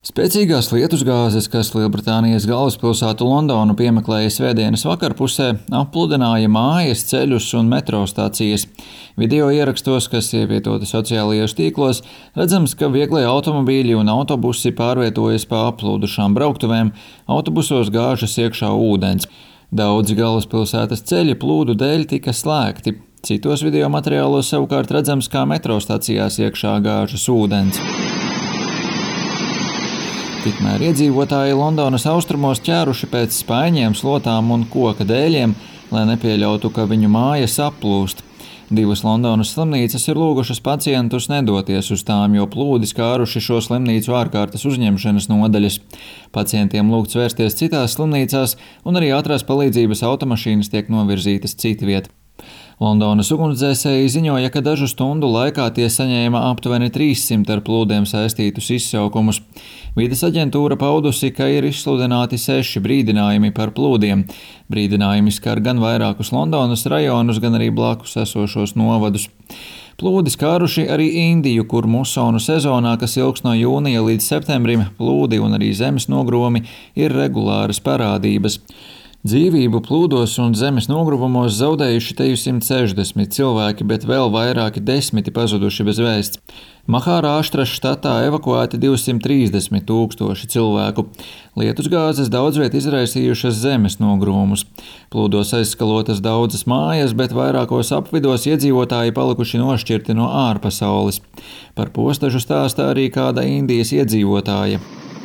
Spēcīgās lietusgāzes, kas Lielbritānijas galvaspilsētu Londonu piemeklēja svētdienas vakarpusē, appludināja mājas, ceļus un metro stācijas. Video ierakstos, kas ievietoti sociālajos tīklos, redzams, ka vieglie automobīļi un autobusi pārvietojas pa aplūdušām brauktuvēm, autobusos gāžas iekšā ūdens. Daudzi galvaspilsētas ceļi plūdu dēļ tika slēgti. Citos video materiālos savukārt redzams, kā metro stacijās iekšā gāžas ūdens. Tikmēr iedzīvotāji Londonas austrumos ķēruši pēc spaiņiem, slotām un koka dēļiem, lai nepieļautu, ka viņu mājas aplūst. Divas Londonas slimnīcas ir lūgušas pacientus nedoties uz tām, jo plūdi skāruši šo slimnīcu ārkārtas uzņemšanas nodaļas. Pacientiem lūgts vērsties citās slimnīcās, un arī ātrās palīdzības automašīnas tiek novirzītas citviet. Londonas ugunsdzēsēji ziņoja, ka dažu stundu laikā tie saņēma aptuveni 300 ar plūdiem saistītus izsaukumus. Vides aģentūra paudusi, ka ir izsludināti 6 brīdinājumi par plūdiem. Brīdinājumi skar gan vairākus Londonas rajonus, gan arī blakus esošos novadus. Plūdi skāruši arī Indiju, kur musonu sezonā, kas ilgs no jūnija līdz septembrim, plūdi un arī zemes nogrūmi ir regulāras parādības. Dzīvību plūdos un zemes nogruvumos zaudējuši te 160 cilvēki, bet vēl vairāki desmiti pazuduši bez vēsts. Mahārāštras štatā evakuēti 230 tūkstoši cilvēku. Lietusgāzes daudzviet izraisījušas zemes nogrūmus. Plūdos aizskalotas daudzas mājas, bet vairākos apvidos iedzīvotāji palikuši nošķirti no ārpasaules. Par postažu stāstā arī kāda Indijas iedzīvotāja.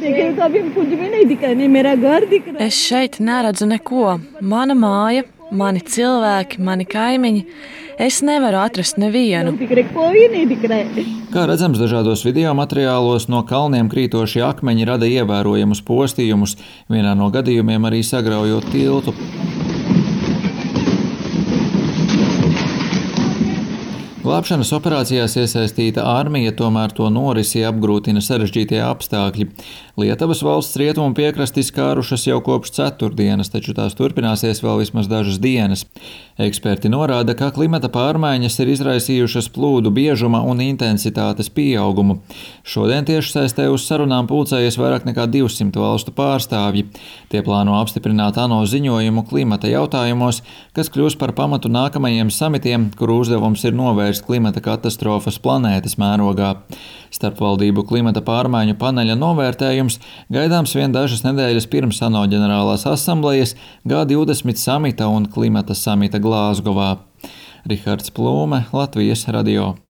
Es šeit neredzu neko. Mana māja, mani cilvēki, mani kaimiņi. Es nevaru atrast nevienu. Kā redzams dažādos video materiālos, no kalniem krītošie akmeņi rada ievērojamus postījumus, vienā no gadījumiem arī sagraujot tiltu. Glābšanas operācijās iesaistīta armija, tomēr to norisi apgrūtina sarežģītie apstākļi. Lietuvas valsts rietumu piekrasti skārušas jau kopš ceturtdienas, taču tās turpināsies vēl vismaz dažas dienas. Eksperti norāda, ka klimata pārmaiņas ir izraisījušas plūdu biežuma un intensitātes pieaugumu. Šodien tiešsaistē uz sarunām pulcējies vairāk nekā 200 valstu pārstāvji. Tie plāno apstiprināt ANO ziņojumu klimata jautājumos, kas kļūs par pamatu nākamajiem samitiem, kuru uzdevums ir novērst klimata katastrofas planētas mērogā. Starpvaldību klimata pārmaiņu paneļa novērtējums gaidāms vien dažas nedēļas pirms ANO ģenerālās asamblejas, G20 samita un klimata samita Glāzgovā. Rihards Plūme, Latvijas radio.